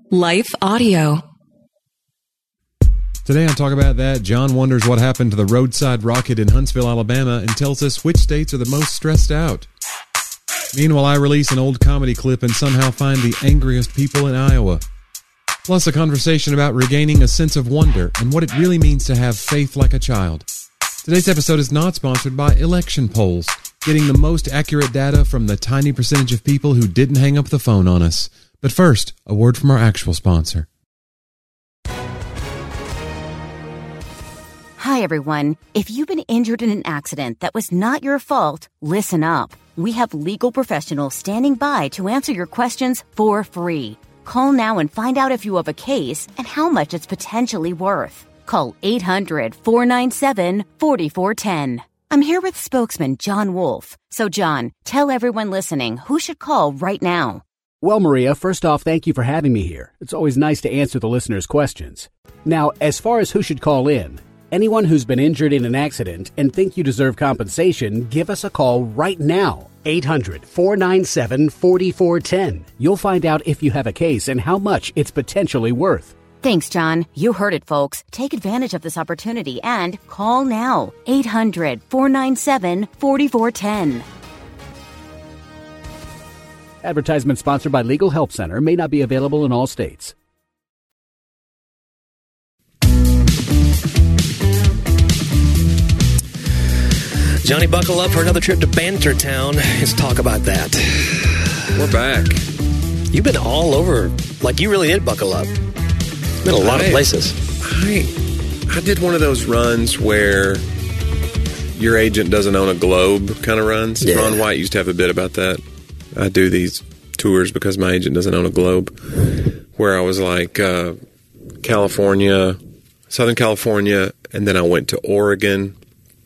Life Audio. Today on Talk About That, John wonders what happened to the roadside rocket in Huntsville, Alabama, and tells us which states are the most stressed out. Meanwhile, I release an old comedy clip and somehow find the angriest people in Iowa. Plus a conversation about regaining a sense of wonder and what it really means to have faith like a child. Today's episode is not sponsored by election polls, getting the most accurate data from the tiny percentage of people who didn't hang up the phone on us. But first, a word from our actual sponsor. Hi, everyone. If you've been injured in an accident that was not your fault, listen up. We have legal professionals standing by to answer your questions for free. Call now and find out if you have a case and how much it's potentially worth. Call 800-497-4410. I'm here with spokesman John Wolf. So, John, tell everyone listening who should call right now. Well, Maria, first off, thank you for having me here. It's always nice to answer the listeners' questions. Now, as far as who should call in, anyone who's been injured in an accident and think you deserve compensation, give us a call right now. 800-497-4410. You'll find out if you have a case and how much it's potentially worth. Thanks, John. You heard it, folks. Take advantage of this opportunity and call now. 800-497-4410. Advertisement sponsored by Legal Help Center. May not be available in all states. Johnny, buckle up for another trip to Bantertown. Let's talk about that. We're back. You've been all over. Like, you really did buckle up. Been a lot of places. I did one of those runs where your agent doesn't own a globe kind of runs. Yeah. Ron White used to have a bit about that. I do these tours because my agent doesn't own a globe, where I was like California, Southern California, and then I went to Oregon,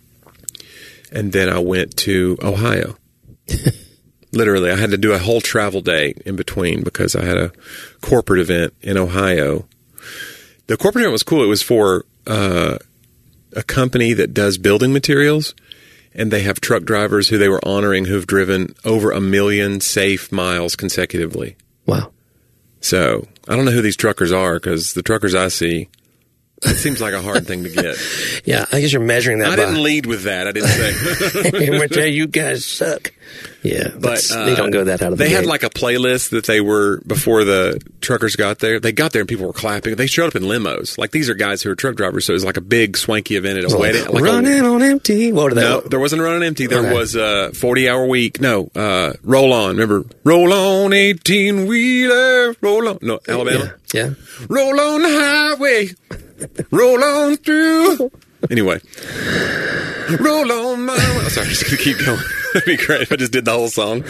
and then I went to Ohio. Literally, I had to do a whole travel day in between because I had a corporate event in Ohio. The corporate event was cool. It was for a company that does building materials, and they have truck drivers who they were honoring who've driven over 1 million safe miles consecutively. Wow. So I don't know who these truckers are, because the truckers I see, it seems like a hard thing to get. Yeah, I guess you're measuring that. I didn't lead with that. I didn't say. You guys suck. Yeah, but they don't go that out of the They gate. had like a playlist that they were, before the truckers got there. They got there and people were clapping. They showed up in limos. Like, these are guys who are truck drivers, so it was like a big swanky event at a wedding. Like running on empty. What are they? No, there wasn't running empty. There was a 40-hour week. No, roll on. Remember, roll on 18-wheeler, roll on. No, Alabama. Yeah. Roll on the highway, roll on through. Anyway, roll on my. Sorry, I'm just gonna keep going. That'd be great if I just did the whole song.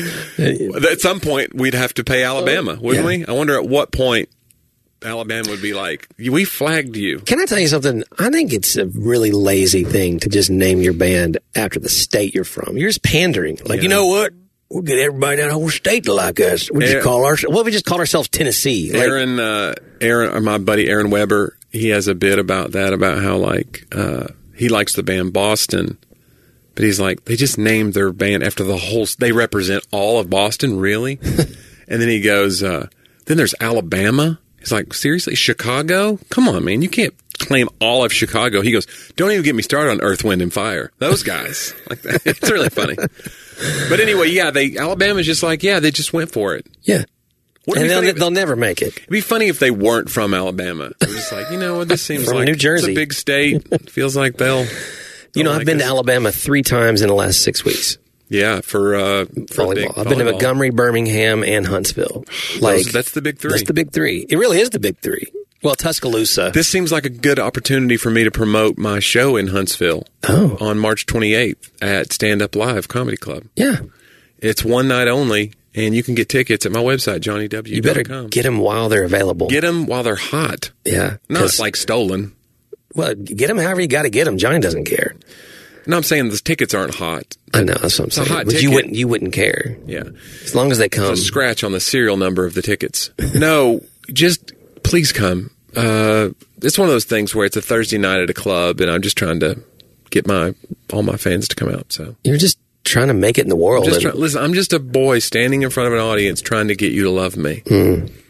At some point, we'd have to pay Alabama, wouldn't we? I wonder at what point Alabama would be like, we flagged you. Can I tell you something? I think it's a really lazy thing to just name your band after the state you're from. You're just pandering. Like, you know what? We'll get everybody down the whole state to like us. We just call ourselves. What if we just call ourselves Tennessee? Aaron, my buddy Aaron Weber, he has a bit about that, about how he likes the band Boston, but he's like, they just named their band after the whole. They represent all of Boston, really. And then he goes, then there's Alabama. He's like, seriously, Chicago? Come on, man, you can't claim all of Chicago. He goes, don't even get me started on Earth, Wind, and Fire. Those guys, like that. It's really funny. But anyway, yeah, Alabama's just like, yeah, they just went for it. Yeah. And they'll never make it. It'd be funny if they weren't from Alabama. They're just like, you know what, this seems from like New Jersey. It's a big state. It feels like they'll I've been to Alabama 3 times in the last 6 weeks. Yeah, for volleyball. I've been to Montgomery, Birmingham, and Huntsville. That's the big 3. That's the big 3. It really is the big 3. Well, Tuscaloosa. This seems like a good opportunity for me to promote my show in Huntsville on March 28th at Stand Up Live Comedy Club. Yeah. It's one night only, and you can get tickets at my website, johnnyw.com. You better get them while they're available. Get them while they're hot. Yeah. Not like stolen. Well, get them however you got to get them. Johnny doesn't care. No, I'm saying the tickets aren't hot. I know, that's what I'm saying. But you wouldn't care. Yeah. As long as they come. There's a scratch on the serial number of the tickets. No, just please come. It's one of those things where it's a Thursday night at a club, and I'm just trying to get all my fans to come out. So you're just trying to make it in the world. Listen, I'm just a boy standing in front of an audience trying to get you to love me.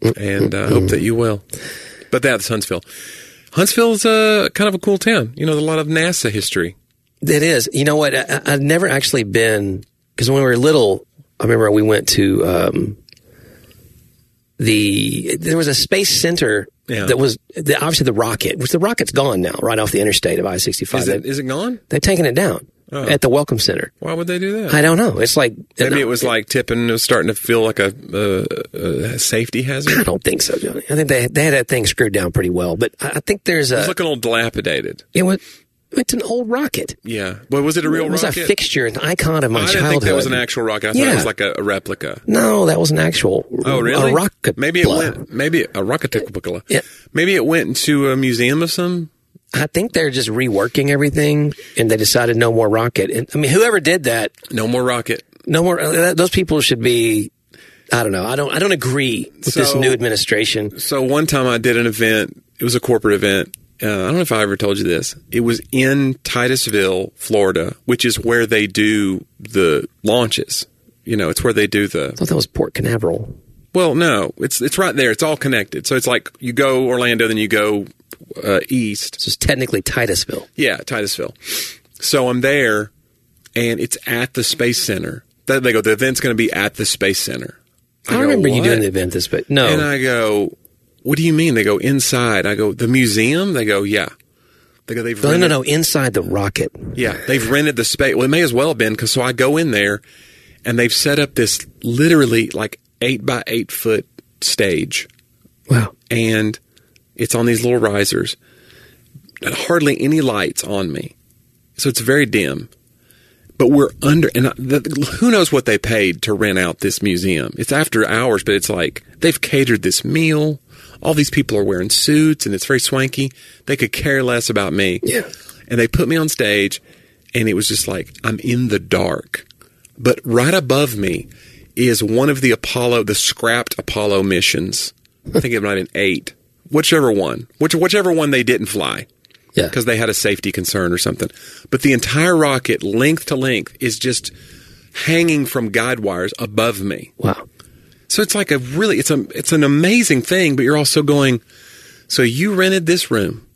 and I hope that you will. But that's Huntsville. Huntsville's kind of a cool town. You know, there's a lot of NASA history. It is. You know what? I've never actually been, because when we were little, I remember we went to there was a space center that was obviously the rocket, which the rocket's gone now, right off the interstate of I-65. Is it gone? They've taken it down at the Welcome Center. Why would they do that? I don't know. It's like maybe it was like tipping. It was starting to feel like a safety hazard. I don't think so, Johnny. I think they had that thing screwed down pretty well. But I think there's It was looking a little dilapidated. It's an old rocket. Yeah. Well, was it a real rocket? It was a fixture, an icon of my childhood. I didn't think that was an actual rocket. I thought it was like a replica. No, that was an actual. Oh, really? A rocket. Maybe it went. Maybe a rocket. Yeah. Maybe it went into a museum of some. I think they're just reworking everything, and they decided no more rocket. And I mean, whoever did that, no more rocket. No more. Those people should be. I don't know. I don't agree with this new administration. So one time I did an event. It was a corporate event. I don't know if I ever told you this. It was in Titusville, Florida, which is where they do the launches. You know, it's where they do the. I thought that was Port Canaveral. Well, no, it's right there. It's all connected. So it's like you go Orlando, then you go east. So it's technically Titusville. Yeah, Titusville. So I'm there, and it's at the Space Center. They go, the event's going to be at the Space Center. I remember you doing the event this, but no. And I go, what do you mean? They go, inside. I go, the museum? They go, yeah. They go, they've rented. No, inside the rocket. Yeah, they've rented the space. Well, it may as well have been, because so I go in there, and they've set up this literally like 8 by 8 foot stage. Wow. And it's on these little risers. Hardly any lights on me. So it's very dim. But we're under, and who knows what they paid to rent out this museum. It's after hours, but it's like they've catered this meal. All these people are wearing suits, and it's very swanky. They could care less about me. Yeah. And they put me on stage, and it was just like, I'm in the dark. But right above me is one of the scrapped Apollo missions. I think it might have been 8. Whichever one they didn't fly. Yeah. Because they had a safety concern or something. But the entire rocket, length to length, is just hanging from guide wires above me. Wow. So it's like it's an amazing thing, but you're also going, so you rented this room.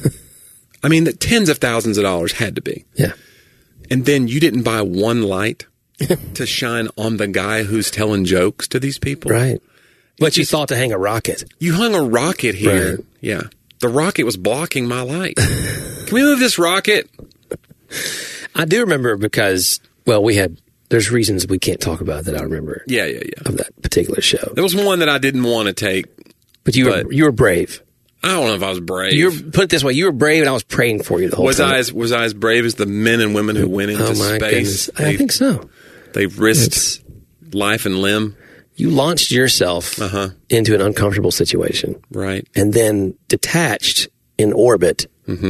I mean, the tens of thousands of dollars had to be. Yeah. And then you didn't buy one light to shine on the guy who's telling jokes to these people. Right. But you thought to hang a rocket. You hung a rocket here. Right. Yeah. The rocket was blocking my light. Can we move this rocket? I do remember because, well, there's reasons we can't talk about that I remember. Yeah. Of that particular show. There was one that I didn't want to take. But you were brave. I don't know if I was brave. Put it this way, you were brave and I was praying for you the whole time. Was I as brave as the men and women who went into space? Goodness. I think so. They risked life and limb. You launched yourself into an uncomfortable situation. Right. And then detached in orbit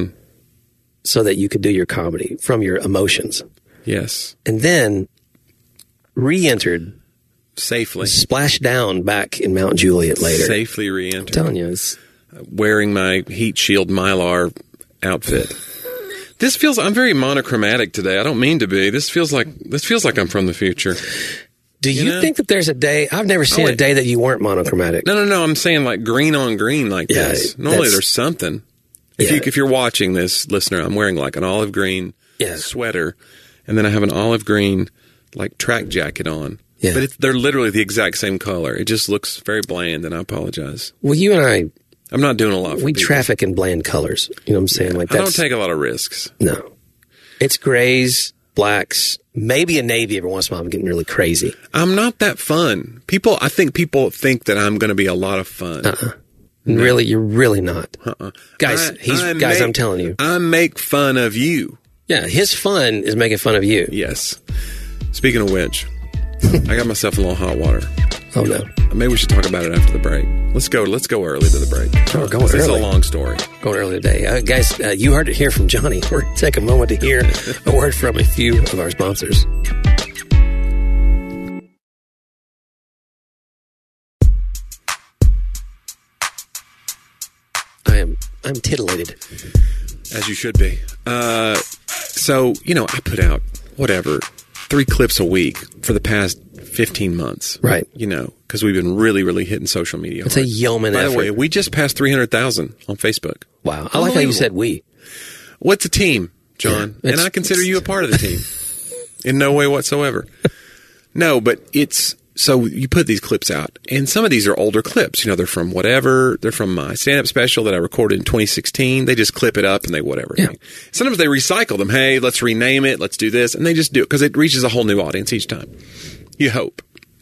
so that you could do your comedy from your emotions. Yes. And then re-entered. Safely. Splashed down back in Mount Juliet later. Safely re-entered. I'm telling you. It's wearing my heat shield Mylar outfit. I'm very monochromatic today. I don't mean to be. This feels like I'm from the future. Do you think that there's a day? I've never seen a day that you weren't monochromatic. No. I'm saying like green on green like this. Normally there's something. If you're watching this, listener, I'm wearing like an olive green sweater, and then I have an olive green like track jacket on. Yeah. But they're literally the exact same color. It just looks very bland, and I apologize. Well, you and I'm not doing a lot for we people. Traffic in bland colors. You know what I'm saying? Like I don't take a lot of risks. No. It's grays, blacks, maybe a navy every once in a while. I'm getting really crazy. I'm not that fun. I think people think that I'm going to be a lot of fun. No. Really, you're really not. Guys, I'm telling you. I make fun of you. Yeah, his fun is making fun of you. Yes. Speaking of which, I got myself a little hot water. Oh, no. Maybe we should talk about it after the break. Let's go early to the break. Oh, going early. It's a long story. Going early today. Guys, you heard it here from Johnny. We're going to take a moment to hear a word from a few of our sponsors. I'm titillated. As you should be. So, I put out, 3 3 clips a week for the past 15 months. Right. You know, because we've been really, really hitting social media. It's a yeoman effort. By the way, we just passed 300,000 on Facebook. Wow. I like how you said we. What's a team, John? Yeah, and I consider you a part of the team. In no way whatsoever. No, but it's... So you put these clips out, and some of these are older clips. You know, they're from whatever. They're from my stand-up special that I recorded in 2016. They just clip it up and they whatever. Yeah. Sometimes they recycle them. Hey, let's rename it. Let's do this. And they just do it because it reaches a whole new audience each time. You hope.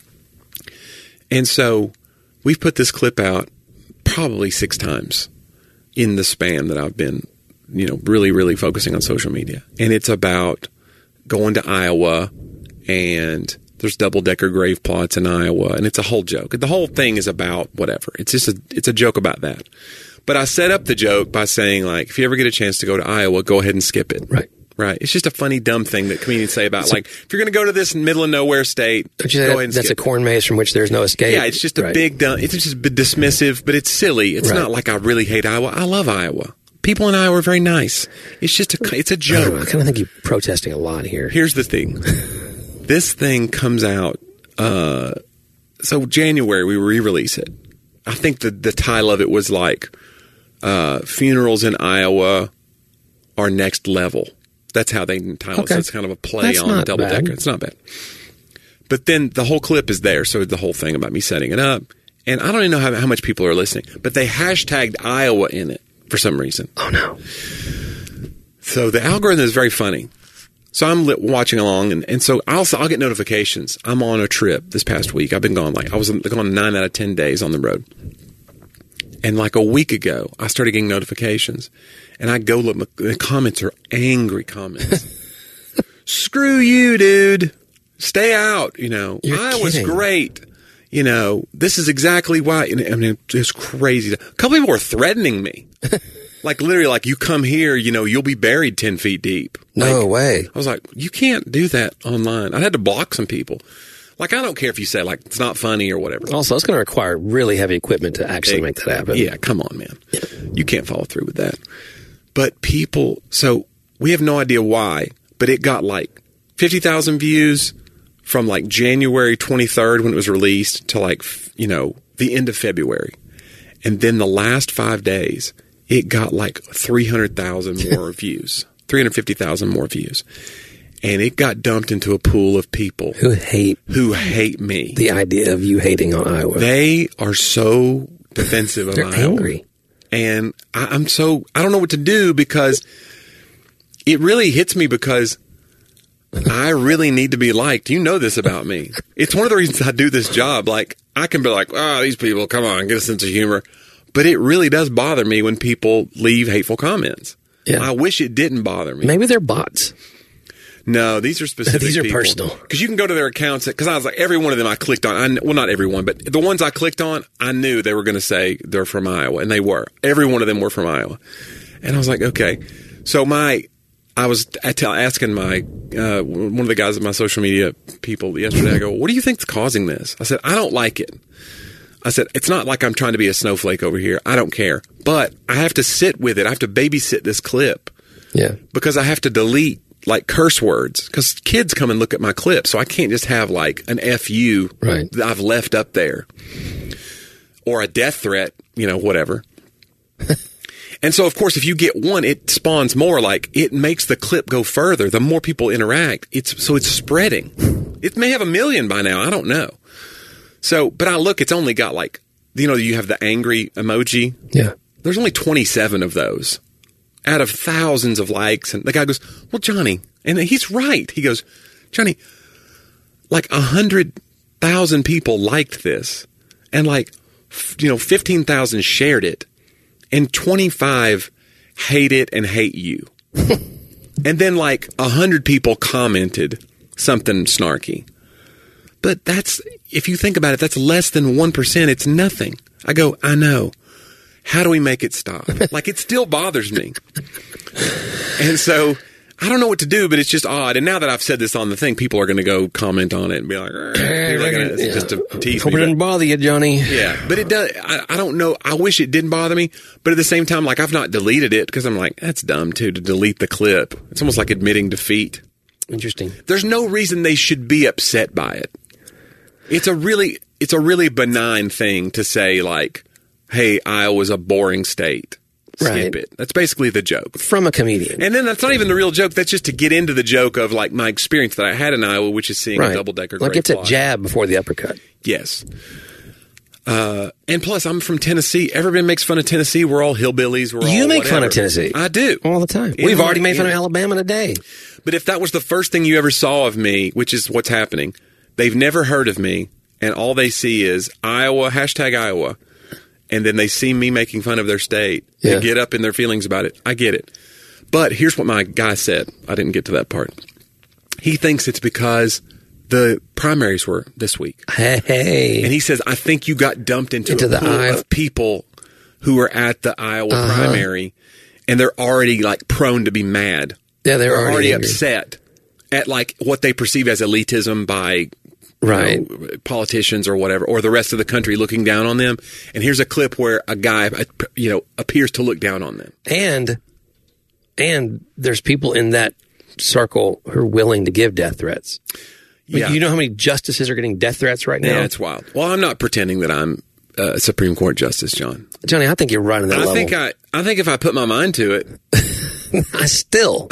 And so we've put this clip out probably 6 times in the span that I've been, you know, really, really focusing on social media. And it's about going to Iowa, and there's double-decker grave plots in Iowa, and it's a whole joke. The whole thing is about whatever. It's just it's a joke about that. But I set up the joke by saying, like, if you ever get a chance to go to Iowa, go ahead and skip it. Right. It's just a funny, dumb thing that comedians say about, like, if you're going to go to this middle of nowhere state, go ahead and skip it. That's a corn maze from which there's no escape. Yeah, it's just a big dumb. It's just dismissive, but it's silly. It's not like I really hate Iowa. I love Iowa. People in Iowa are very nice. It's just it's a joke. I kind of think you're protesting a lot here. Here's the thing. This thing comes out, so January we re-release it. I think the title of it was like, Funerals in Iowa Are Next Level. That's how they title it. So it's kind of a play on Double Decker. It's not bad. But then the whole clip is there, so the whole thing about me setting it up. And I don't even know how much people are listening, but they hashtagged Iowa in it for some reason. Oh, no. So the algorithm is very funny. So I'm watching along, and so I'll get notifications. I'm on a trip this past week. I've been gone, I was gone 9 out of 10 days on the road. And like a week ago, I started getting notifications. And I go look, the comments are angry comments. Screw you, dude. Stay out, you know. Iowa's great. You know, this is exactly why. I mean, it's crazy. A couple people were threatening me. Like, literally, like, you come here, you know, you'll be buried 10 feet deep. No way. I was like, you can't do that online. I had to block some people. Like, I don't care if you say, like, it's not funny or whatever. Also, it's going to require really heavy equipment to actually make that happen. Yeah, come on, man. You can't follow through with that. But people, so we have no idea why, but it got like 50,000 views from like January 23rd when it was released to like, you know, the end of February. And then the last 5 days, it got like 300,000 more views, 350,000 more views. And it got dumped into a pool of people who hate me. The idea of you hating on Iowa. They are so defensive of Iowa. They're angry. And I don't know what to do because it really hits me because I really need to be liked. You know this about me. It's one of the reasons I do this job. Like, I can be like, these people, come on, get a sense of humor. But it really does bother me when people leave hateful comments. Yeah. I wish it didn't bother me. Maybe they're bots. No, these are specific These are people. personal. Because you can go to their accounts. Because I was like, every one of them I clicked on. Well, not every one, but the ones I clicked on, I knew they were going to say they're from Iowa. And they were. Every one of them were from Iowa. And I was like, okay. So I was asking one of the guys at my social media people yesterday, I go, what do you think's causing this? I said, I don't like it. I said, it's not like I'm trying to be a snowflake over here. I don't care. But I have to sit with it. I have to babysit this clip. Yeah. Because I have to delete like curse words because kids come and look at my clip. So I can't just have like an FU that I've left up there or a death threat, you know, whatever. And so, of course, if you get one, it spawns more. Like, it makes the clip go further. The more people interact, it's spreading. It may have 1 million by now. I don't know. So, but I look, it's only got like, you know, you have the angry emoji. Yeah. There's only 27 of those out of thousands of likes. And the guy goes, well, Johnny, and he's right. He goes, Johnny, like 100,000 people liked this and like, 15,000 shared it and 25 hate it and hate you. And then like 100 people commented something snarky. But that's, if you think about it, that's less than 1%. It's nothing. I go, I know. How do we make it stop? Like, it still bothers me. And so I don't know what to do, but it's just odd. And now that I've said this on the thing, people are going to go comment on it and be like, it's just to tease me. Hope it didn't bother you, Johnny. Yeah, but it does. I don't know. I wish it didn't bother me. But at the same time, like, I've not deleted it because I'm like, that's dumb, too, to delete the clip. It's almost like admitting defeat. Interesting. There's no reason they should be upset by it. It's a really benign thing to say, like, hey, Iowa's a boring state. Skip it. That's basically the joke. From a comedian. And then that's not even the real joke. That's just to get into the joke of, like, my experience that I had in Iowa, which is seeing a double-decker like great it's a jab before the uppercut. Yes. And plus, I'm from Tennessee. Everybody makes fun of Tennessee. We're all hillbillies. You make fun of Tennessee. I do. All the time. We've already made fun of Alabama today. But if that was the first thing you ever saw of me, which is what's happening, they've never heard of me, and all they see is Iowa, #Iowa, and then they see me making fun of their state and get up in their feelings about it. I get it. But here's what my guy said. I didn't get to that part. He thinks it's because the primaries were this week. Hey. And he says, I think you got dumped into a pool of people who were at the Iowa primary, and they're already, like, prone to be mad. Yeah, they're already upset at, like, what they perceive as elitism by politicians or whatever, or the rest of the country looking down on them. And here's a clip where a guy, appears to look down on them. And there's people in that circle who are willing to give death threats. Yeah. You know how many justices are getting death threats right now? Yeah, it's wild. Well, I'm not pretending that I'm a Supreme Court justice, John. Johnny, I think you're right on that level. I think if I put my mind to it. I still.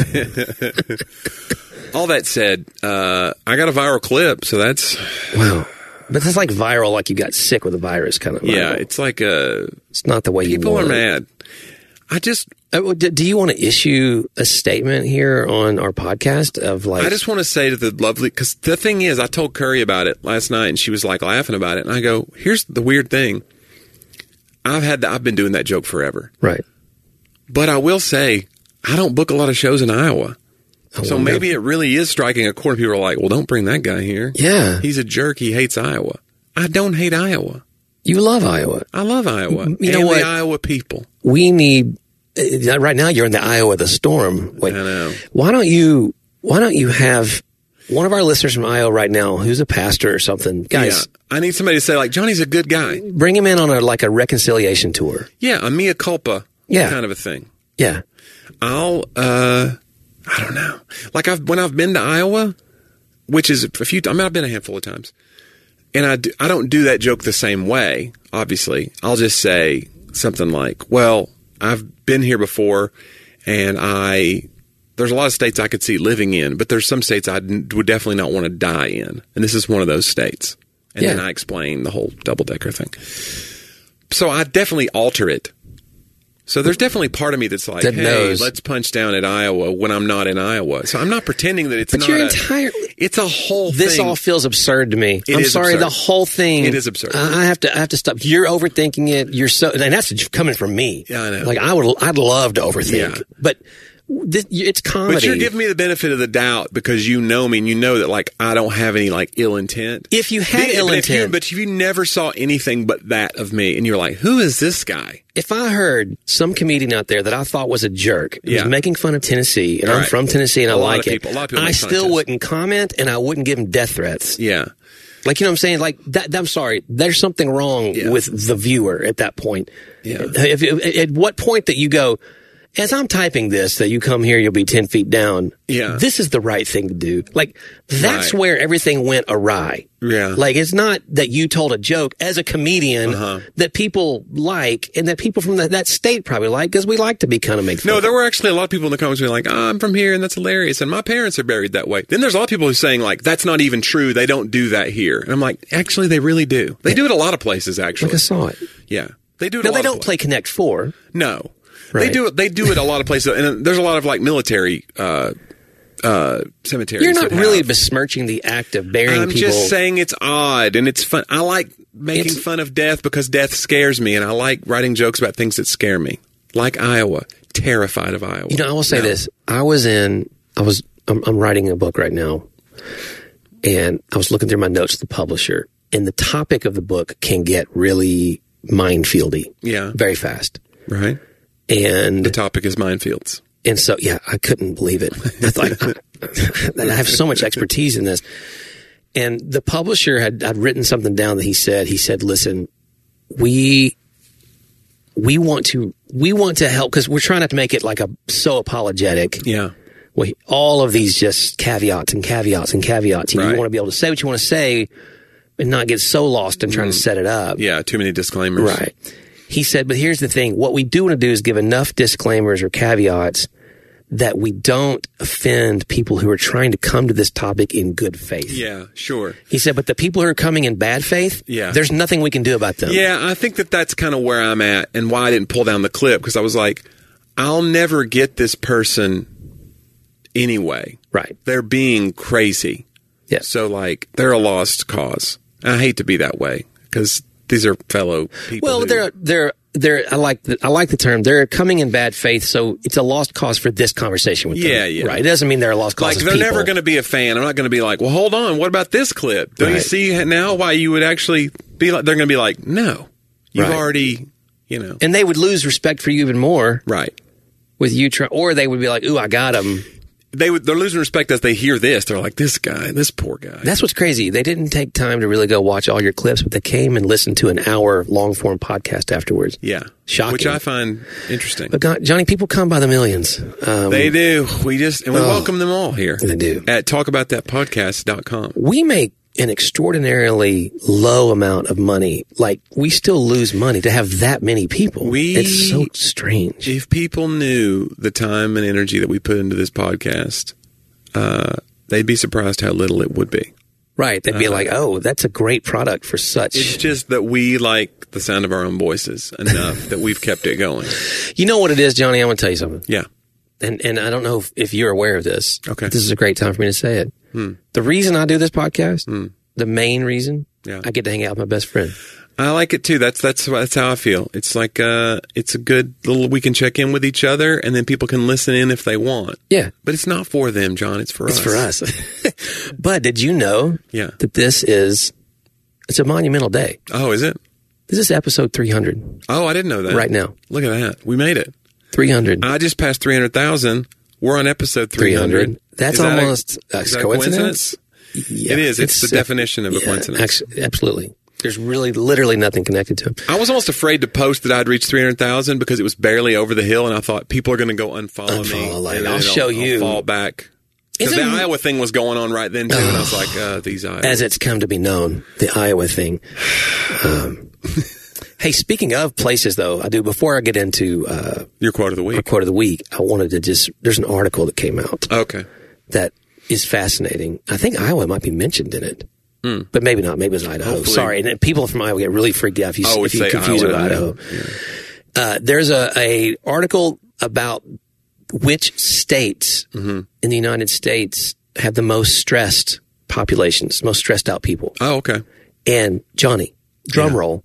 All that said, I got a viral clip, so that's... Wow. But that's like viral, like you got sick with a virus kind of viral. Yeah, it's like a... It's not the way you want it. People are mad. I just... Do you want to issue a statement here on our podcast of like... I just want to say to the lovely... Because the thing is, I told Curry about it last night, and she was like laughing about it. And I go, here's the weird thing. I've been doing that joke forever. Right. But I will say, I don't book a lot of shows in Iowa. So maybe it really is striking a chord. People are like, well, don't bring that guy here. Yeah. He's a jerk. He hates Iowa. I don't hate Iowa. You love Iowa. I love Iowa. You know what? The Iowa people. We need... Right now, you're in the Iowa of the storm. Wait, I know. Why don't you have one of our listeners from Iowa right now who's a pastor or something? Guys, I need somebody to say, like, Johnny's a good guy. Bring him in on a reconciliation tour. Yeah, a mea culpa kind of a thing. Yeah. I'll, I don't know. Like, when I've been to Iowa, which is I've been a handful of times, and I don't do that joke the same way, obviously. I'll just say something like, well, I've been here before, and there's a lot of states I could see living in, but there's some states I would definitely not want to die in. And this is one of those states. And then I explain the whole double-decker thing. So I definitely alter it. So there's definitely part of me that's like, let's punch down at Iowa when I'm not in Iowa. So I'm not pretending that it's it's a whole thing. This all feels absurd to me. I'm sorry, the whole thing. It is absurd. I have to stop. You're overthinking it. And that's coming from me. Yeah, I know. Like I'd love to overthink, but it's comedy. But you're giving me the benefit of the doubt because you know me and you know that, like, I don't have any, like, ill intent. If you had ill intent. But if you never saw anything but that of me and you're like, who is this guy? If I heard some comedian out there that I thought was a jerk, who was making fun of Tennessee, and I'm from Tennessee and I like it, I still wouldn't comment and I wouldn't give him death threats. Yeah. Like, you know what I'm saying? Like, I'm sorry, there's something wrong with the viewer at that point. Yeah. At what point that you go, as I'm typing this, that you come here, you'll be 10 feet down. Yeah. This is the right thing to do. Like, that's where everything went awry. Yeah. Like, it's not that you told a joke as a comedian that people like and that people from that state probably like because we like to be kind of make fun. No, there were actually a lot of people in the comments who were like, I'm from here and that's hilarious and my parents are buried that way. Then there's a lot of people who are saying, like, that's not even true. They don't do that here. And I'm like, actually, they really do. They do it a lot of places, actually. Like I saw it. Yeah. They do it Now, they don't play Connect 4. No. Right. They do it a lot of places, and there's a lot of, like, military cemeteries. You're not really besmirching the act of burying people. I'm just saying it's odd and it's fun. I like making fun of death because death scares me, and I like writing jokes about things that scare me, like Iowa. Terrified of Iowa. You know, I will say this: I'm writing a book right now, and I was looking through my notes to the publisher, and the topic of the book can get really minefieldy, very fast, right? And the topic is minefields. And so, I couldn't believe it. That's like, I have so much expertise in this. And the publisher had written something down that he said, listen, we want to help because we're trying not to make it like so apologetic. Yeah. Well, all of these just caveats and caveats and caveats. And Right. you want to be able to say what you want to say and not get so lost in trying to set it up. Yeah, too many disclaimers. Right. He said, but here's the thing. What we do want to do is give enough disclaimers or caveats that we don't offend people who are trying to come to this topic in good faith. Yeah, sure. He said, but the people who are coming in bad faith, Yeah. there's nothing we can do about them. Yeah, I think that's kind of where I'm at and why I didn't pull down the clip, because I was like, I'll never get this person anyway. Right. They're being crazy. Yeah. So, like, they're a lost cause. I hate to be that way because these are fellow people. Well, who- they're I like the term. They're coming in bad faith, so it's a lost cause for this conversation with them. Yeah, yeah. Right. It doesn't mean they're a lost cause. like, as they're people. never going to be a fan. I'm not going to be like, well, hold on. What about this clip? Don't you Right. see now why you would actually be like, they're going to be like, no, you've Right. already, you know. And they would lose respect for you even more Right. with you or they would be like, ooh, I got him. They're losing respect as they hear this. They're like, this poor guy. That's what's crazy. They didn't take time to really go watch all your clips, but they came and listened to an hour long form podcast afterwards. Yeah. Shocking. Which I find interesting. But God, Johnny, people come by the millions. They do. We welcome them all here. They do. At talkaboutthatpodcast.com. We make an extraordinarily low amount of money. Like, we still lose money to have that many people. It's so strange. If people knew the time and energy that we put into this podcast, they'd be surprised how little it would be. Right. They'd be like, oh, that's a great product for such. It's just that we like the sound of our own voices enough that we've kept it going. You know what it is, Johnny? I want to tell you something. Yeah. And I don't know if you're aware of this. Okay. This is a great time for me to say it. The reason I do this podcast, the main reason, Yeah. I get to hang out with my best friend. I like it too. That's how I feel. It's like it's a good little. We can check in with each other, and then people can listen in if they want. Yeah. But it's not for them, John. It's for us. It's for us. But did you know Yeah. that it's a monumental day? Oh, is it? This is episode 300 Oh, I didn't know that. right now. Look at that. We made it. 300. I just passed 300,000. We're on episode 300. That's Is that almost is that a coincidence? Yeah, It is. It's the definition of a coincidence. Absolutely. There's really literally nothing connected to him. I was almost afraid to post that I'd reached 300,000 because it was barely over the hill, and I thought people are going to go unfollow me. Like, and I'll then show you. I'll fall back. Because the Iowa thing was going on right then, too, and I was like, these Iowa. As it's come to be known, the Iowa thing. Hey, speaking of places, though, before I get into Your quote of the week. our quote of the week, I wanted to there's an article that came out Okay. that is fascinating. I think Iowa might be mentioned in it, but maybe not. Maybe it was Idaho. Hopefully. Sorry, and people from Iowa get really freaked out if you say confuse it with Iowa, Idaho. There's a article about which states in the United States have the most stressed populations, most stressed out people. Oh, okay. And Johnny, drum roll.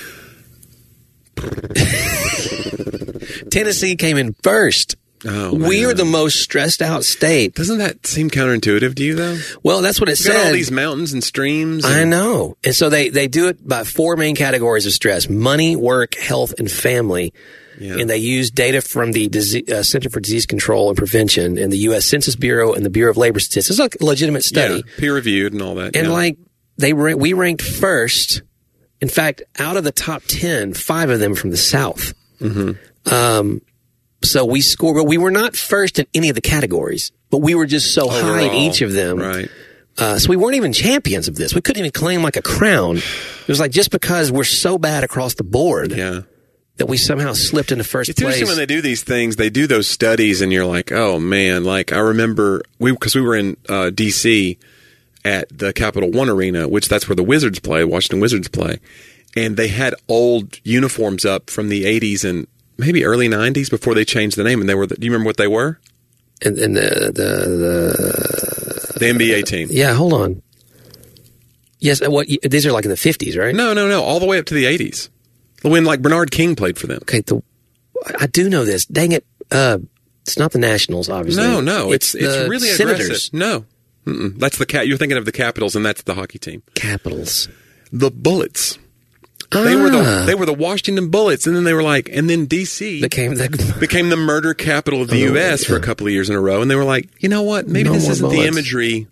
Tennessee came in first. Oh, We man. are the most stressed out state. Doesn't that seem counterintuitive to you, though? Well, that's what it You got all said. these mountains and streams. I And, know. And so they do it by four main categories of stress: money, work, health, and family. Yeah. And they use data from the Center for Disease Control and Prevention and the U.S. Census Bureau and the Bureau of Labor Statistics. It's like a legitimate study. Yeah, peer-reviewed and all that. And yeah. like we ranked first. In fact, out of the top 10, 5 of them from the South. So we scored, but we were not first in any of the categories, but we were just so high in Overall. each of them. Right. So we weren't even champions of this. We couldn't even claim like a crown. It was like just because we're so bad across the board Yeah. that we somehow slipped into first It's place. interesting when they do these things. They do those studies, and you're like, "Oh man!" Like I remember because we were in D.C. at the Capital One Arena, which that's where the Wizards play, Washington Wizards play, and they had old uniforms up from the '80s and maybe early '90s before they changed the name. And they were. Do you remember what they were? and the The NBA team. yeah, hold on. Yes, what these are like in the 50s, right? No, all the way up to the '80s. When like Bernard King played for them. Okay, I do know this. Dang it. It's not the Nationals, obviously. No, it's the really Senators. aggressive. No, that's you're thinking of the Capitals, and that's the hockey team. Capitals. The Bullets. They were the Washington Bullets, and then they were like, and then DC became the murder capital of the U.S. for a couple of years in a row, and they were like, you know what? Maybe No this more isn't the bullets. imagery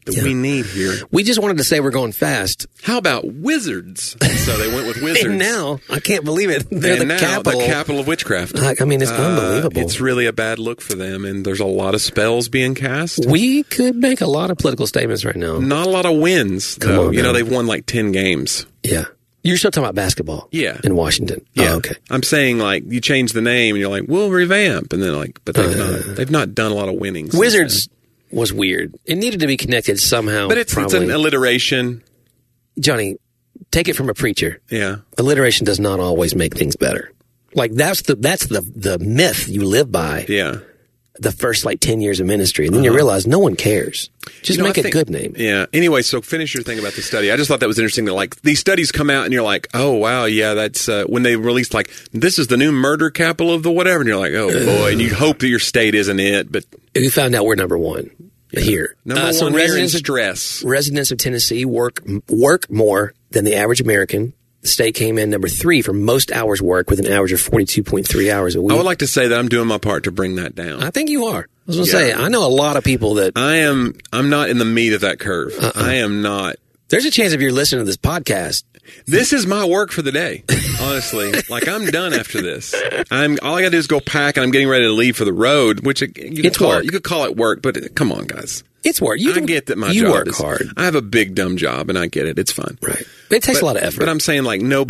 that we need here. We just wanted to say we're going fast. How about wizards? So they went with wizards. And now, I can't believe it. They're and the now, capital. the capital of witchcraft. I mean, it's unbelievable. It's really a bad look for them, and there's a lot of spells being cast. We could make a lot of political statements right now. Not a lot of wins, though. Come on, you know, now. they've won like 10 games. Yeah. You're still talking about basketball? Yeah. In Washington? Yeah. Oh, okay. I'm saying, like, you change the name, and you're like, we'll revamp. And then, like, but they've not done a lot of winning. Wizards was weird. It needed to be connected somehow. But it's an alliteration. Johnny, take it from a preacher. Yeah. Alliteration does not always make things better. Like, that's the myth you live by. Yeah. The first, 10 years of ministry. And then you realize no one cares. Just make a good name. Yeah. Anyway, so finish your thing about the study. I just thought that was interesting that, these studies come out and you're like, oh, wow, yeah, that's when they released, this is the new murder capital of the whatever. And you're like, oh, boy. And you hope that your state isn't it. But we found out we're number one here. Number one here in stress. Residents of Tennessee work more than the average American. The state came in number 3 for most hours work with an average of 42.3 hours a week. I would like to say that I'm doing my part to bring that down. I think you are. I was going to say, I know a lot of people that... I'm not in the meat of that curve. I am not. There's a chance if you're listening to this podcast... This is my work for the day, honestly. I'm done after this. All I got to do is go pack, and I'm getting ready to leave for the road, which you could call it work, but come on, guys. It's work. I get that my job job work is hard. I have a big, dumb job, and I get it. It's fun. Right. It takes a lot of effort. But I'm saying,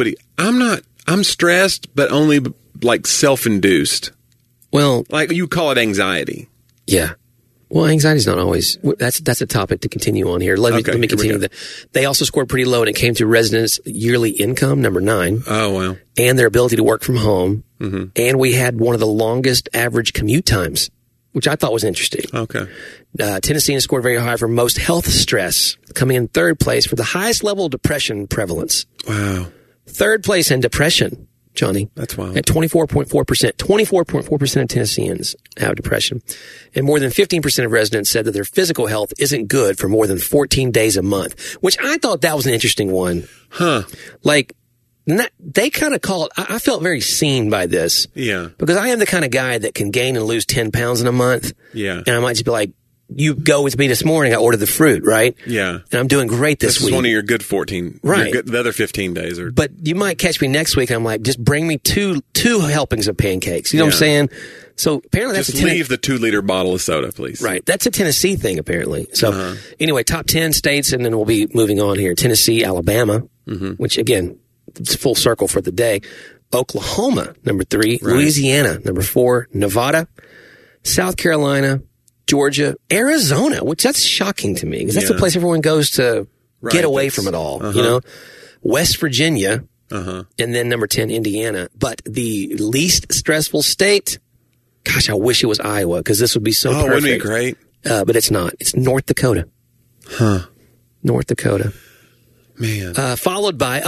I'm stressed, but only, self-induced. Well... you call it anxiety. Yeah. Well, anxiety's not always... That's a topic to continue on here. Let me continue. They also scored pretty low when it came to residents' yearly income, number 9. Oh, wow. And their ability to work from home. Mm-hmm. And we had one of the longest average commute times, which I thought was interesting. Okay. Tennesseans scored very high for most health stress, coming in 3rd place for the highest level of depression prevalence. Wow. 3rd place in depression, Johnny. That's wild. At 24.4%. 24.4% of Tennesseans have depression. And more than 15% of residents said that their physical health isn't good for more than 14 days a month, which I thought that was an interesting one. Huh. They kind of call it, I felt very seen by this. Yeah. Because I am the kind of guy that can gain and lose 10 pounds in a month. Yeah. And I might just be like, you go with me this morning. I ordered the fruit, right? Yeah. And I'm doing great this week. This is one of your good 14. Right. The other 15 days are. But you might catch me next week and I'm like, just bring me two helpings of pancakes. You know what I'm saying? So apparently that's just leave the 2-liter bottle of soda, please. Right. That's a Tennessee thing, apparently. So anyway, top 10 states, and then we'll be moving on here. Tennessee, Alabama, which again, it's full circle for the day. Oklahoma, number 3. Right. Louisiana, number 4. Nevada, South Carolina, Georgia, Arizona, which that's shocking to me because that's the place everyone goes to get away from it all, you know. West Virginia, and then number 10, Indiana. But the least stressful state, gosh, I wish it was Iowa because this would be so perfect. Wouldn't it be great? But it's not. It's North Dakota. Huh. North Dakota. Man. Followed by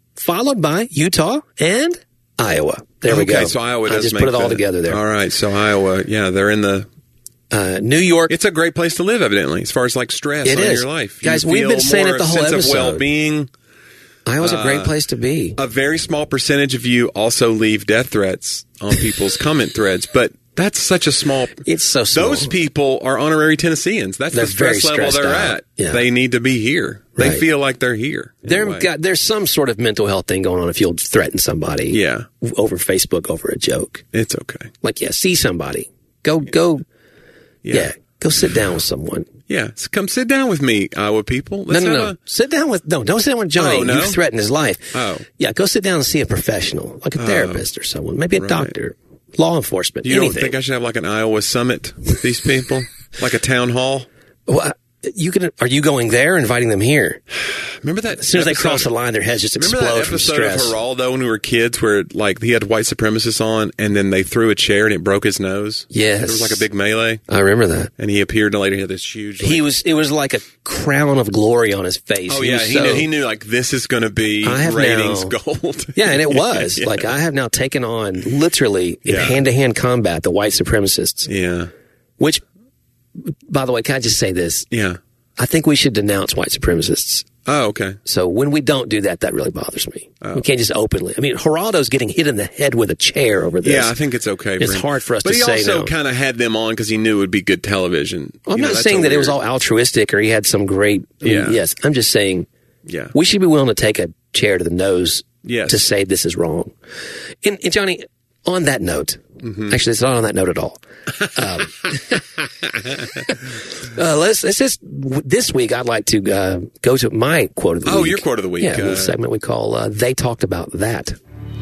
Utah and Iowa. There we go. Okay, so Iowa does just put it all together there. All right, so Iowa, they're in the... New York. It's a great place to live, evidently, as far as stress on your life. Guys, we've been saying it the whole episode. Sense of well-being. Iowa's a great place to be. A very small percentage of you also leave death threats on people's comment threads, but that's such a small... It's so small. Those people are honorary Tennesseans. That's the stress level they're at. Yeah. They need to be here. They feel like they're here. There's some sort of mental health thing going on if you'll threaten somebody over Facebook over a joke. It's okay. See somebody. Go... Yeah, go sit down with someone. Yeah, so come sit down with me, Iowa people. No. Sit down with... No, don't sit down with Johnny. Oh, no? You've threatened his life. Oh. Yeah, go sit down and see a professional, like a therapist or someone. Maybe a doctor, law enforcement, You anything. don't think I should have an Iowa summit with these people? Like a town hall? Well, are you going there or inviting them here? Remember that? As soon as they cross the line, their heads just explode from stress. Remember that episode of Geraldo when we were kids where he had white supremacists on and then they threw a chair and it broke his nose? Yes. There was a big melee. I remember that. And he appeared and later he had this huge... It was like a crown of glory on his face. Oh, he knew this is going to be ratings gold. Yeah, and it was. I have now taken on literally in hand-to-hand combat the white supremacists. Yeah. Which, by the way, can I just say this? Yeah. I think we should denounce white supremacists. Oh, okay. So when we don't do that, that really bothers me. We can't just openly. I mean, Geraldo's getting hit in the head with a chair over this. Yeah, I think it's okay. It's hard for us to say. But he also kind of had them on because he knew it would be good television. I'm not saying that it was all altruistic or he had some great. Yes, I'm just saying. Yeah, we should be willing to take a chair to the nose. Yes. To say this is wrong. And Johnny, on that note, actually, it's not on that note at all. Let's just this week. I'd like to go to my quote of the week. Oh, your quote of the week. Yeah, the segment we call "They Talked About That."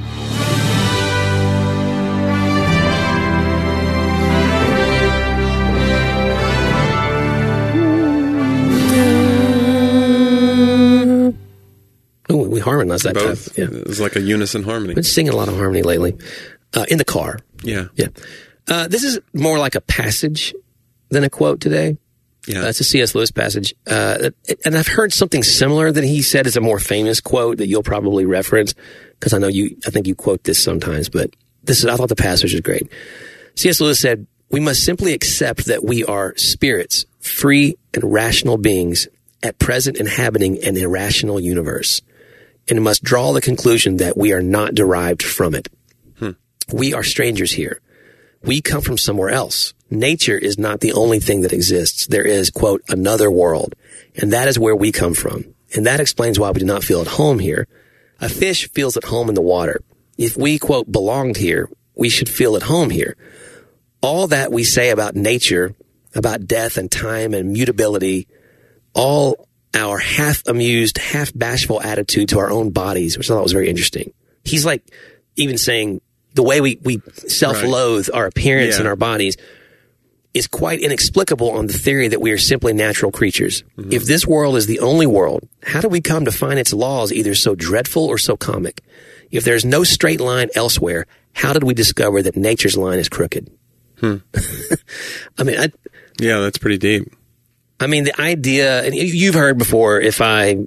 Ooh, we harmonized that both. Time. Yeah. It was like a unison harmony. Been singing a lot of harmony lately. In the car. Yeah. Yeah. This is more like a passage than a quote today. Yeah. It's a C.S. Lewis passage. And I've heard something similar that he said is a more famous quote that you'll probably reference because I think you quote this sometimes, but I thought the passage was great. C.S. Lewis said, "We must simply accept that we are spirits, free and rational beings at present inhabiting an irrational universe, and must draw the conclusion that we are not derived from it. We are strangers here. We come from somewhere else. Nature is not the only thing that exists. There is, quote, another world, and that is where we come from. And that explains why we do not feel at home here. A fish feels at home in the water. If we, quote, belonged here, we should feel at home here. All that we say about nature, about death and time and mutability, all our half-amused, half-bashful attitude to our own bodies," which I thought was very interesting. He's like even saying the way we self-loathe our appearance and our bodies is quite inexplicable on the theory that we are simply natural creatures. Mm-hmm. If this world is the only world, how do we come to find its laws either so dreadful or so comic? If there's no straight line elsewhere, how did we discover that nature's line is crooked? I mean, yeah, that's pretty deep. I mean, the idea, and you've heard before, if I'm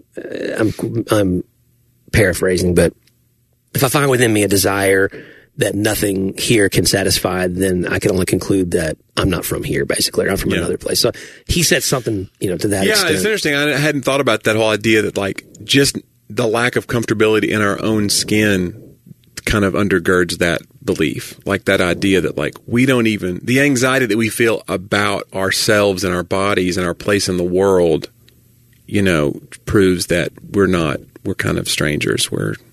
paraphrasing, but if I find within me a desire that nothing here can satisfy, then I can only conclude that I'm not from here, basically, or I'm from another place. So he said something, to that extent. Yeah, it's interesting. I hadn't thought about that whole idea that, like, just the lack of comfortability in our own skin kind of undergirds that belief. Like that idea that, like, we don't even, the anxiety that we feel about ourselves and our bodies and our place in the world, proves that we're kind of strangers.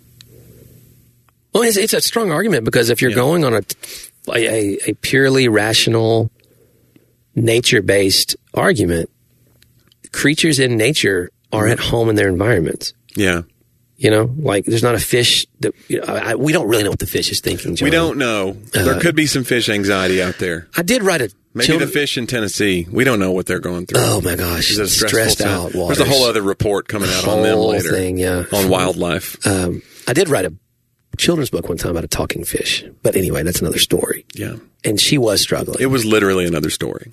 Well, it's a strong argument because if you're going on a purely rational, nature-based argument, creatures in nature are at home in their environments. Yeah. Like there's not a fish that we don't really know what the fish is thinking, John. We don't know. There could be some fish anxiety out there. I did write Maybe the fish in Tennessee. We don't know what they're going through. Oh my gosh, stressed out. There's a whole other report coming out on them later. On wildlife. I did write a children's book one time about a talking fish, but anyway, that's another story. Yeah, and she was struggling. It was literally another story.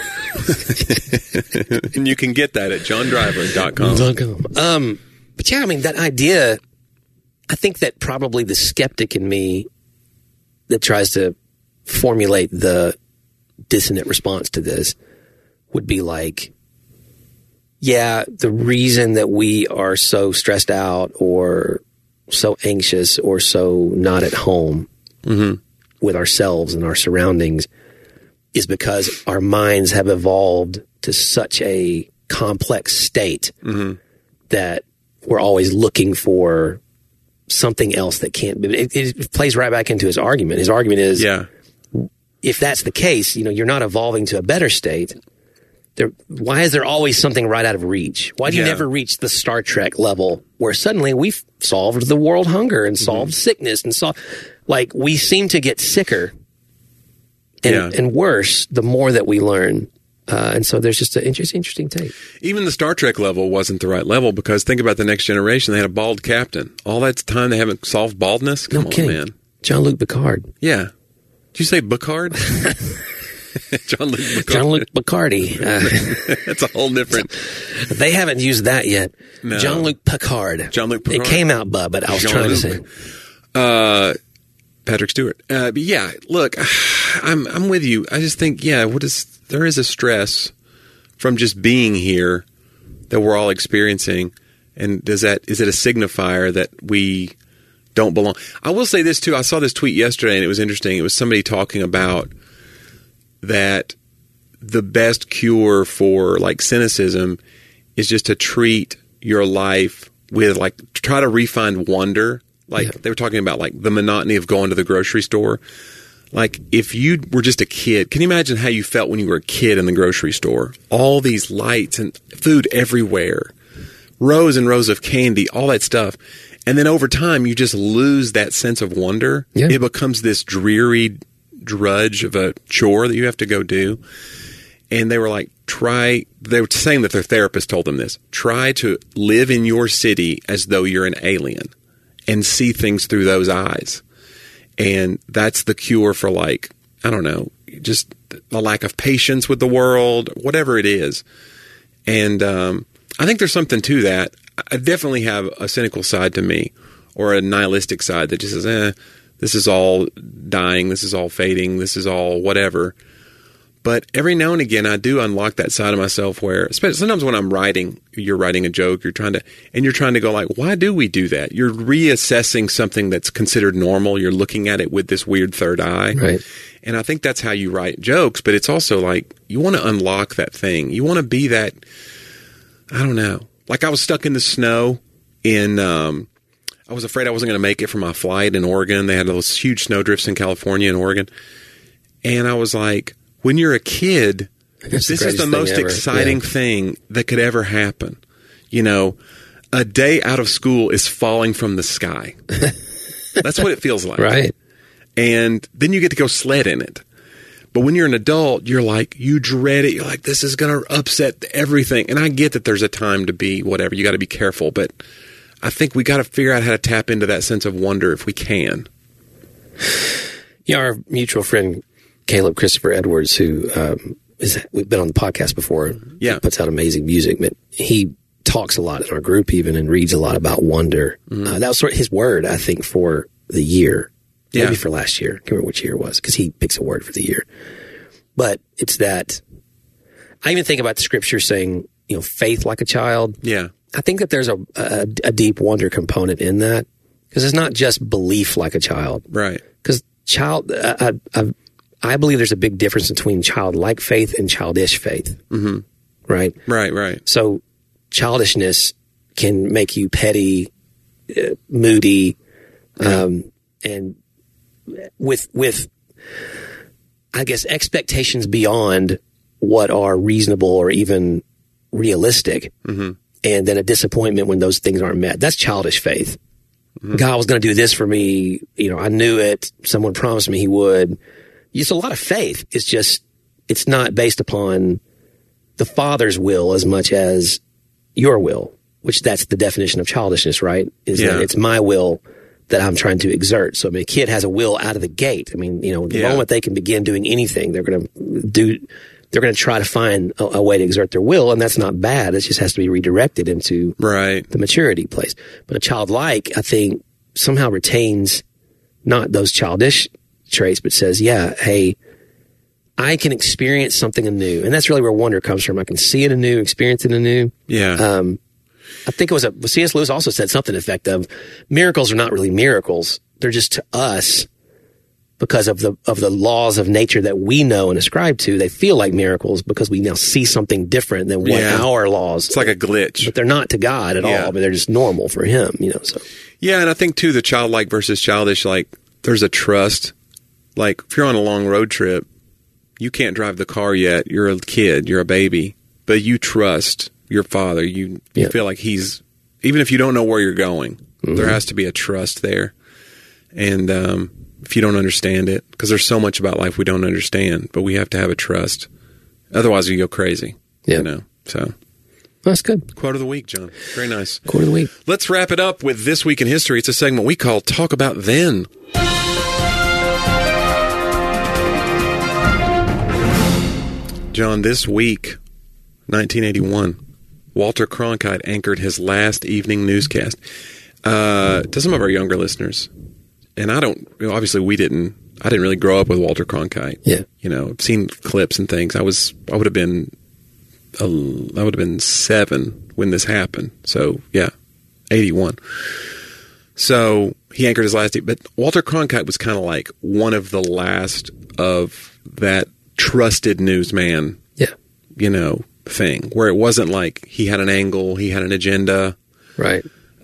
And you can get that at johndriver.com. But yeah, I mean, that idea, I think that probably the skeptic in me that tries to formulate the dissonant response to this would be like, yeah, the reason that we are so stressed out or so anxious or so not at home with ourselves and our surroundings is because our minds have evolved to such a complex state that we're always looking for something else that can't be. It plays right back into his argument. His argument is, if that's the case, you're not evolving to a better state. Why is there always something right out of reach? Why do you never reach the Star Trek level where suddenly we've solved the world hunger and solved sickness and we seem to get sicker and worse the more that we learn. And so there's just an interesting take. Even the Star Trek level wasn't the right level because think about the Next Generation. They had a bald captain. All that time they haven't solved baldness? Come on, man. Jean-Luc Picard. Yeah. Did you say Picard? Jean-Luc Picard. Jean-Luc Picardy. That's a whole different... They haven't used that yet. No. Jean-Luc Picard. Jean-Luc Picard. It came out, Bub, but I was trying to say... Patrick Stewart. But yeah, look, I'm with you. I just think, there is a stress from just being here that we're all experiencing. And is it a signifier that we don't belong? I will say this too. I saw this tweet yesterday and it was interesting. It was somebody talking about that the best cure for like cynicism is just to treat your life with like, try to re-find wonder. Like they were talking about like the monotony of going to the grocery store. Like if you were just a kid, can you imagine how you felt when you were a kid in the grocery store? All these lights and food everywhere, rows and rows of candy, all that stuff. And then over time, you just lose that sense of wonder. Yeah. It becomes this dreary drudge of a chore that you have to go do. And they were like, they were saying that their therapist told them this, try to live in your city as though you're an alien and see things through those eyes. And that's the cure for like, I don't know, just a lack of patience with the world, whatever it is. And I think there's something to that. I definitely have a cynical side to me, or a nihilistic side that just says, this is all dying, this is all fading, this is all whatever. But every now and again, I do unlock that side of myself where, especially sometimes when I'm writing, you're writing a joke, you're trying to go like, why do we do that? You're reassessing something that's considered normal. You're looking at it with this weird third eye. Right. And I think that's how you write jokes, but it's also like, you want to unlock that thing. You want to be that, I don't know. Like I was stuck in the snow I was afraid I wasn't going to make it for my flight in Oregon. They had those huge snowdrifts in California and Oregon. And I was like, when you're a kid, this is the most exciting thing that could ever happen. You know, a day out of school is falling from the sky. That's what it feels like. Right. And then you get to go sled in it. But when you're an adult, you're like, you dread it. You're like, this is going to upset everything. And I get that there's a time to be whatever. You got to be careful. But I think we got to figure out how to tap into that sense of wonder if we can. Yeah, our mutual friend, Caleb Christopher Edwards, who we've been on the podcast before. Yeah. He puts out amazing music, but he talks a lot in our group even and reads a lot about wonder. Mm-hmm. That was sort of his word, I think, for the year. Maybe for last year. I can't remember which year it was because he picks a word for the year. But it's that I even think about the scripture saying, you know, faith like a child. Yeah. I think that there's a deep wonder component in that because it's not just belief like a child. Right. Because I believe there's a big difference between childlike faith and childish faith. Mm-hmm. Right? Right. So childishness can make you petty, moody, and with I guess expectations beyond what are reasonable or even realistic. Mm-hmm. And then a disappointment when those things aren't met. That's childish faith. Mm-hmm. God was going to do this for me. You know, I knew it. Someone promised me he would. It's a lot of faith. It's just, it's not based upon the Father's will as much as your will, which that's the definition of childishness, right? Is that it's my will that I'm trying to exert. So I mean, a kid has a will out of the gate. I mean, you know, the moment they can begin doing anything, they're going to try to find a way to exert their will, and that's not bad. It just has to be redirected into the maturity place. But a childlike, I think, somehow retains not those childish traits, but says, hey, I can experience something anew. And that's really where wonder comes from. I can see it anew, experience it anew. Yeah. I think it was C.S. Lewis also said something to the effect of miracles are not really miracles. They're just to us, because of the laws of nature that we know and ascribe to, they feel like miracles because we now see something different than what our laws. It's like a glitch. But they're not to God at all. But they're just normal for him, you know. So yeah, and I think too the childlike versus childish, like there's a trust. Like if you're on a long road trip, you can't drive the car yet. You're a kid, you're a baby, but you trust your father. You feel like he's, even if you don't know where you're going, there has to be a trust there. And if you don't understand it, because there's so much about life we don't understand, but we have to have a trust. Otherwise, you go crazy. Yeah. You know, so. That's good. Quote of the week, John. Very nice. Quote of the week. Let's wrap it up with This Week in History. It's a segment we call Talk About Then. John, this week, 1981, Walter Cronkite anchored his last evening newscast. To some of our younger listeners, and I don't, you know, obviously I didn't really grow up with Walter Cronkite. Yeah. You know, I've seen clips and things. I would have been 7 when this happened. So yeah, 81. So he anchored his last day. But Walter Cronkite was kind of like one of the last of that trusted newsman, thing, where it wasn't like he had an angle, he had an agenda. Right.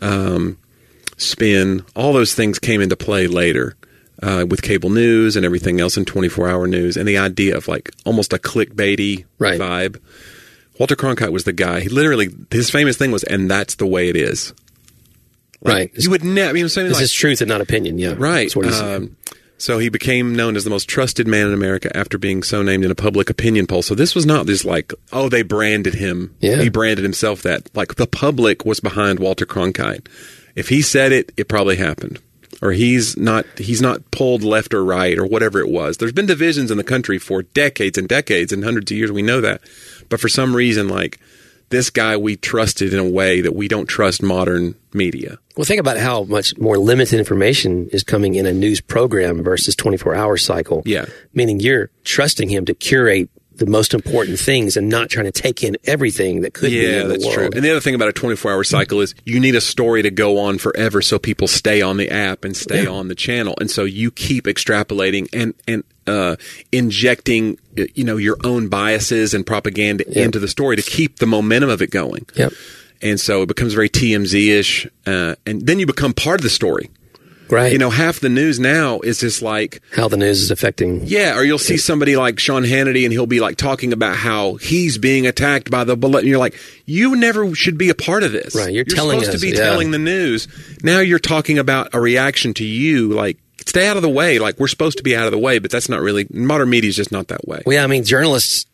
Spin. All those things came into play later with cable news and everything else in 24-hour news, and the idea of like almost a clickbaity vibe. Walter Cronkite was the guy. He literally, his famous thing was, and that's the way it is. Like, right. You would never, this is truth and not opinion, yeah. Right. That's what he said. So he became known as the most trusted man in America after being so named in a public opinion poll. So this was not just like, oh, they branded him. Yeah. He branded himself that. Like, the public was behind Walter Cronkite. If he said it, it probably happened. Or he's not pulled left or right or whatever it was. There's been divisions in the country for decades and decades and hundreds of years. We know that. But for some reason, like, this guy we trusted in a way that we don't trust modern media. Well, think about how much more limited information is coming in a news program versus 24-hour cycle. Yeah. Meaning you're trusting him to curate the most important things and not trying to take in everything that could be in the world. Yeah, that's true. And the other thing about a 24-hour cycle is you need a story to go on forever so people stay on the app and stay on the channel. And so you keep extrapolating and injecting, your own biases and propaganda into the story to keep the momentum of it going. Yep. And so it becomes very TMZ-ish. And then you become part of the story. Right. Half the news now is just like how the news is affecting. Yeah, or you'll see somebody like Sean Hannity and he'll be like talking about how he's being attacked by the bullet. And you're like, you never should be a part of this. Right. You're supposed to be telling the news. Now you're talking about a reaction to you. Like, stay out of the way. Like, we're supposed to be out of the way, but that's not really, modern media is just not that way. Well, yeah, journalists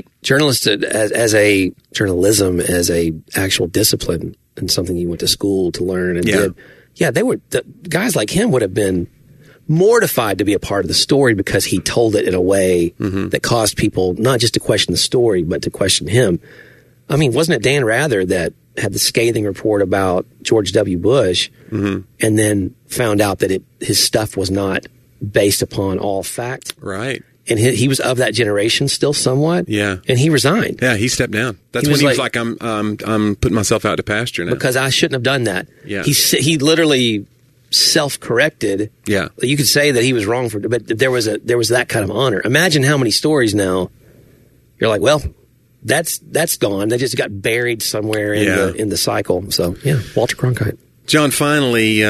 as a journalism as a actual discipline and something you went to school to learn and did. Yeah, guys like him would have been mortified to be a part of the story because he told it in a way that caused people not just to question the story, but to question him. Wasn't it Dan Rather that had the scathing report about George W. Bush and then found out that his stuff was not based upon all fact? Right. And he was of that generation still somewhat. Yeah. And he resigned. Yeah, he stepped down. That's when he was like, I'm putting myself out to pasture now. Because I shouldn't have done that. Yeah. He literally self-corrected. Yeah. You could say that he was wrong but there was that kind of honor. Imagine how many stories now you're like, well, that's gone. They just got buried somewhere in the cycle. So, yeah, Walter Cronkite. John, finally,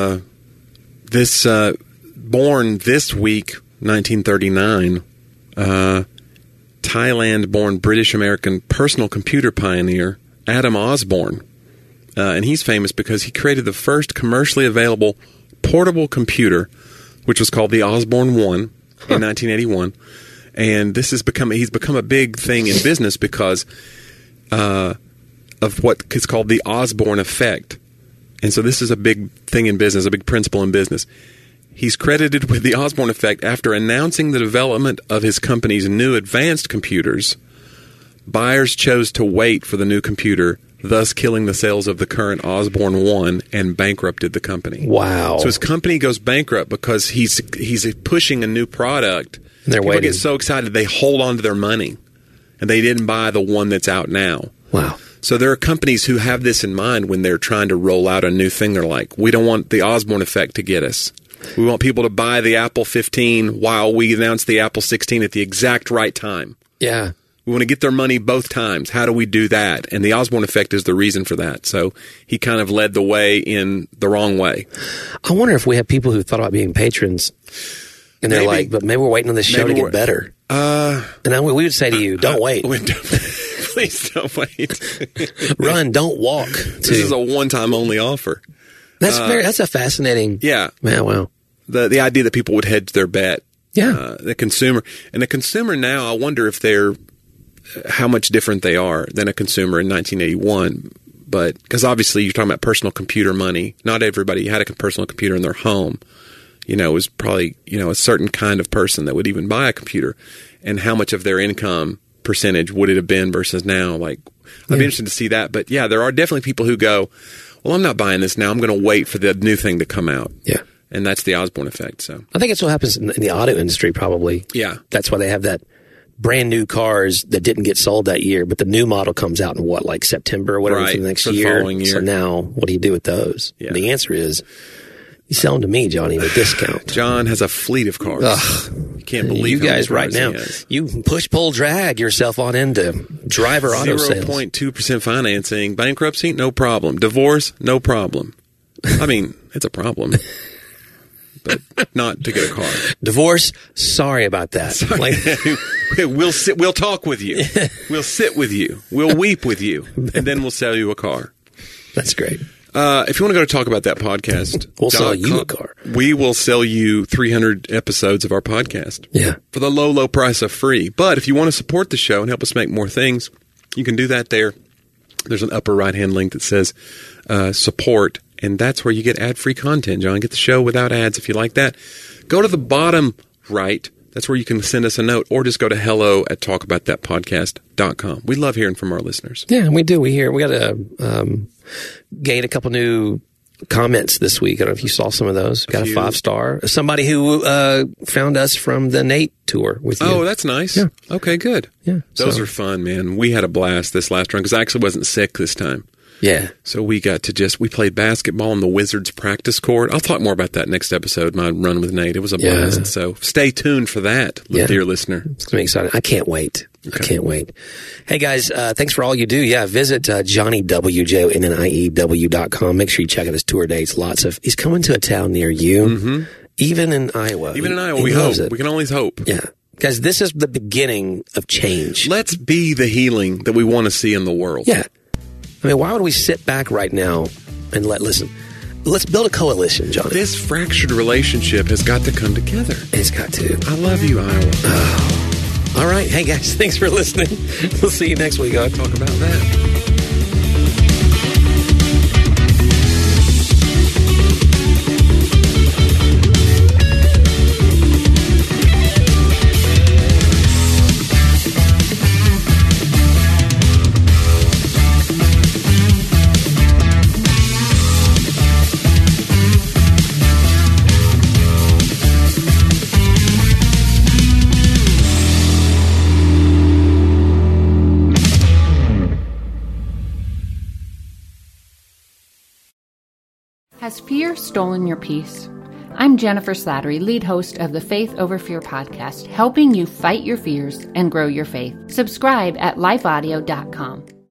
born this week, 1939, Thailand-born British-American personal computer pioneer Adam Osborne. And he's famous because he created the first commercially available portable computer, which was called the Osborne 1 in 1981. And he's become a big thing in business because of what is called the Osborne effect. And so this is a big thing in business, a big principle in business. He's credited with the Osborne effect after announcing the development of his company's new advanced computers. Buyers chose to wait for the new computer, thus killing the sales of the current Osborne 1 and bankrupted the company. Wow. So his company goes bankrupt because he's pushing a new product. And they're People waiting. get so excited they hold on to their money, and they didn't buy the one that's out now. Wow. So there are companies who have this in mind when they're trying to roll out a new thing. They're like, we don't want the Osborne effect to get us. We want people to buy the Apple 15 while we announce the Apple 16 at the exact right time. Yeah. We want to get their money both times. How do we do that? And the Osborne effect is the reason for that. So he kind of led the way in the wrong way. I wonder if we have people who thought about being patrons and they're like, but maybe we're waiting on this show to get better. And we would say to you, don't wait. Please don't wait. Run, don't walk. This is a one-time only offer. That's a fascinating. Yeah. Man, wow. The idea that people would hedge their bet. Yeah. The consumer now, I wonder if how much different they are than a consumer in 1981. But because obviously you're talking about personal computer money. Not everybody had a personal computer in their home. It was probably, a certain kind of person that would even buy a computer. And how much of their income percentage would it have been versus now? Like, I'd be interested to see that. But yeah, there are definitely people who go, well, I'm not buying this now. I'm going to wait for the new thing to come out. Yeah. And that's the Osborne effect. So I think it's what happens in the auto industry probably. Yeah. That's why they have that brand new cars that didn't get sold that year, but the new model comes out in what, like September or whatever for the next year. Following year. So now, what do you do with those? Yeah. The answer is, you sell them to me, Johnny, with a discount. John has a fleet of cars. You can't believe you how many guys right cars now. he has. You can push, pull, drag yourself on into driver auto sales. 0.2% financing, bankruptcy, no problem. Divorce, no problem. I mean, it's a problem, but not to get a car. Divorce, sorry about that. We'll talk with you. We'll sit with you. We'll weep with you, and then we'll sell you a car. That's great. If you want to go to Talk About That podcast, we'll sell you a car. We will sell you 300 episodes of our podcast. Yeah. For the low, low price of free. But if you want to support the show and help us make more things, you can do that there. There's an upper right-hand link that says support, and that's where you get ad-free content, John. Get the show without ads if you like that. Go to the bottom right. That's where you can send us a note, or just go to hello@talkaboutthatpodcast.com. We love hearing from our listeners. Yeah, we do. We got to gain a couple new comments this week. I don't know if you saw some of those. Got a 5-star. Somebody who found us from the Nate tour with you. Oh, that's nice. Yeah. Okay, good. Yeah, Those are fun, man. We had a blast this last run because I actually wasn't sick this time. Yeah. So we got to we played basketball on the Wizards practice court. I'll talk more about that next episode, my run with Nate. It was a blast. So stay tuned for that, dear listener. It's going to be exciting. I can't wait. Okay. I can't wait. Hey, guys, thanks for all you do. Yeah, visit JohnnyWJONNIEW.com. Make sure you check out his tour dates. He's coming to a town near you, even in Iowa. Even in Iowa, we hope. We can always hope. Yeah. Guys, this is the beginning of change. Let's be the healing that we want to see in the world. Yeah. I mean, why would we sit back right now and listen? Let's build a coalition, Johnny. This fractured relationship has got to come together. It's got to. I love you, Iowa. All right. Hey, guys, thanks for listening. We'll see you next week. I'll talk about that. Has fear stolen your peace? I'm Jennifer Slattery, lead host of the Faith Over Fear podcast, helping you fight your fears and grow your faith. Subscribe at lifeaudio.com.